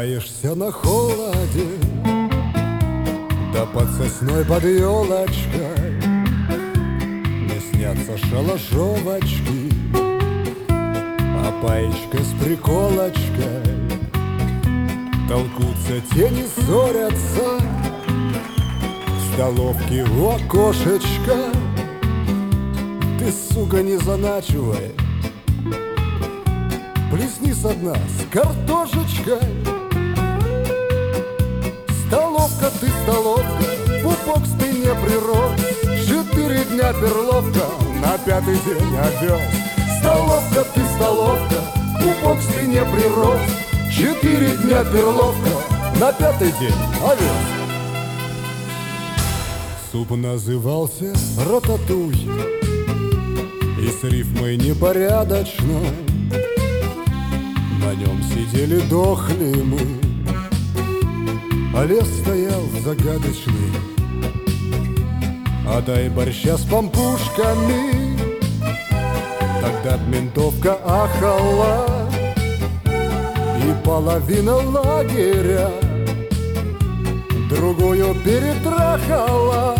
Ломаешься на холоде, да под сосной под елочкой не снятся шалашовочки, а паечка с приколочкой. Толкутся тени, ссорятся в столовке у окошечка. Ты, сука, не заначивай, плесни со дна с картошечкой. Столовка, ты столовка, пупок в спине прирос, 4 дня перловка, на 5-й день овес. Столовка, ты столовка, пупок в спине прирос, 4 дня перловка, на 5-й день овес. Суп назывался рататуй, и с рифмой непорядочной на нем сидели дохли мы, а лес стоял загадочный. А дай борща с пампушками, тогда ментовка ахала, и половина лагеря другую перетрахала.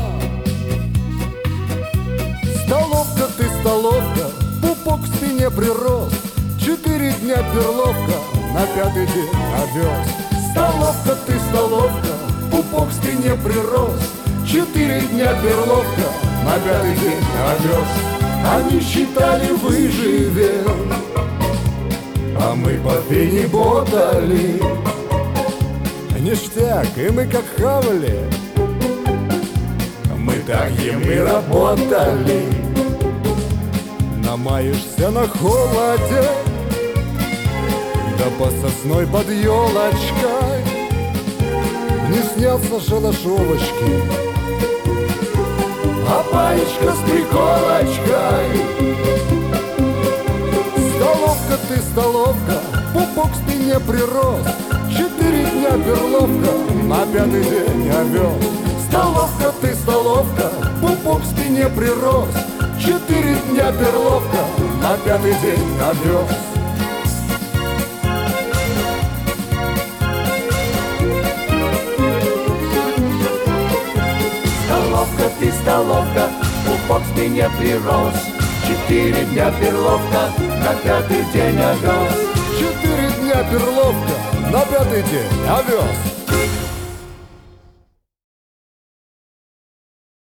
Столовка, ты столовка, пупок в спине прирос, 4 дня перловка, на 5-й день овес. Столовка, ты столовка, пупок в спине прирос, 4 дня перловка, на 5-й день овес. Они считали, выживем, а мы по пене ботали. Ништяк, и мы как хавали, мы так ем и работали. Намаешься на холоде, да по сосной под елочкой не снятся шалашовочки, а паечка с приколочкой. Столовка, ты столовка, пупок в спине прирос, 4 дня перловка, на 5-й день овес. Столовка, ты столовка, пупок в спине прирос, 4 дня перловка, на 5-й день овес. Столовка, ты столовка, пупок в спине прирос, 4 дня перловка, на 5-й день овес. 4 дня перловка, на 5-й день овес.